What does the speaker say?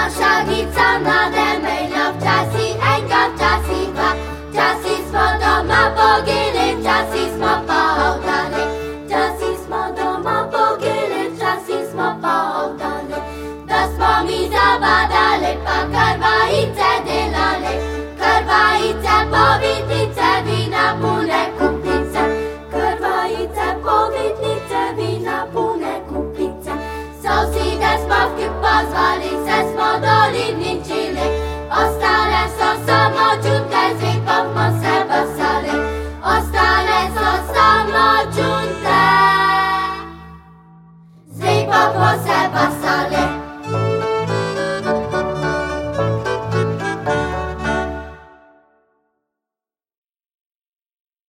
Šagica nade melja včasih enkrat, včasih dva, včasih smo doma pogili, včasih smo pa oddali, včasih smo doma pogili, včasih smo pa oddali, da smo mi zabadali, pa krvajice delali, krvajice, povitnice, vina pune kupice, krvajice, povitnice, vina pune kupice. Soside smo vkup pozvali, se smo dolivničili, ostale so samo čunke, zdaj pa smo se basali, ostale so samo čunke, zdaj pa smo se basali.